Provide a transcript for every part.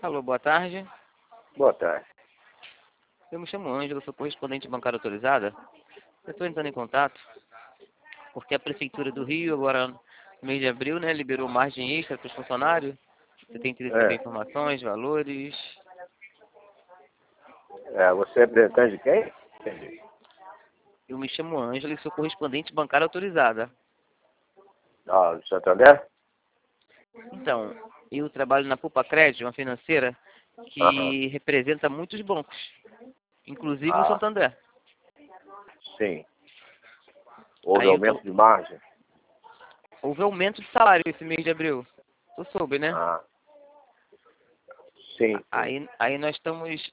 Alô, boa tarde. Boa tarde. Eu me chamo Ângelo, sou correspondente bancária autorizada. Eu estou entrando em contato porque a Prefeitura do Rio, agora no mês de abril, né, liberou margem extra para os funcionários. Você tem interesse em saber informações, valores? Você é representante de quem? Entendi. Eu me chamo Ângelo e sou correspondente bancária autorizada. Ah, do Santander? Então, eu trabalho na Poupa Crédito, uma financeira que representa muitos bancos, inclusive o Santander. Sim. Houve Aí aumento de margem? houve aumento de salário esse mês de abril. Tu soube, né? Sim. Aí nós estamos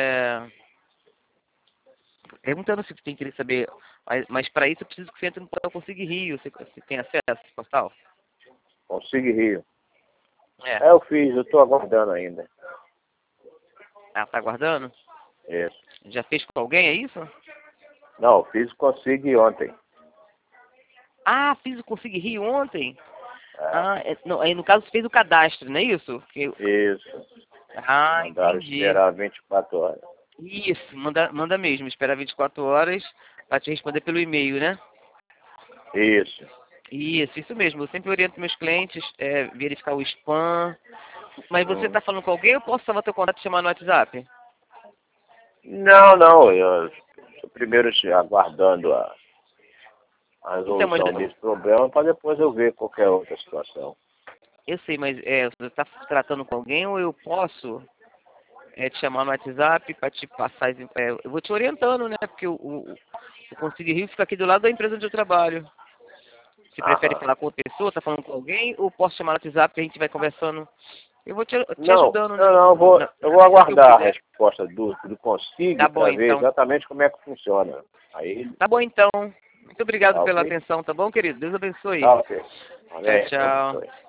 perguntando se tu tem interesse em saber, mas para isso eu preciso que você entre no portal Consigue Rio. Você tem acesso a esse portal? Consigue Rio. É. Eu fiz, eu estou aguardando ainda. Ah, tá aguardando? Isso. Já fez com alguém, é isso? Não, eu fiz Consigue ontem. Ah, fiz o Consigue Rio ontem? Não, aí no caso você fez o cadastro, não é isso? Isso. Mandaram Entendi. esperar 24 horas. Isso, manda mesmo, esperar 24 horas para te responder pelo e-mail, né? Isso. Isso mesmo. Eu sempre oriento meus clientes verificar o spam. Mas você está falando com alguém ou posso salvar teu contato e chamar no WhatsApp? Não, eu estou primeiro aguardando a resolução Então, desse problema para depois eu ver qualquer outra situação. eu sei, mas você está tratando com alguém ou eu posso te chamar no WhatsApp para te passar... eu vou te orientando, né? Porque o Consigue Rio fica aqui do lado da empresa onde eu trabalho. Você prefere falar com outra pessoa, está falando com alguém, ou posso chamar no WhatsApp e a gente vai conversando? Eu vou te ajudando. Eu vou aguardar a resposta do Consigue Tá bom, para ver então. exatamente como é que funciona. Aí, Tá bom, então. Muito obrigado pela ok? atenção, tá bom, querido? Deus abençoe. Tá ok. Amém. Tchau, tchau.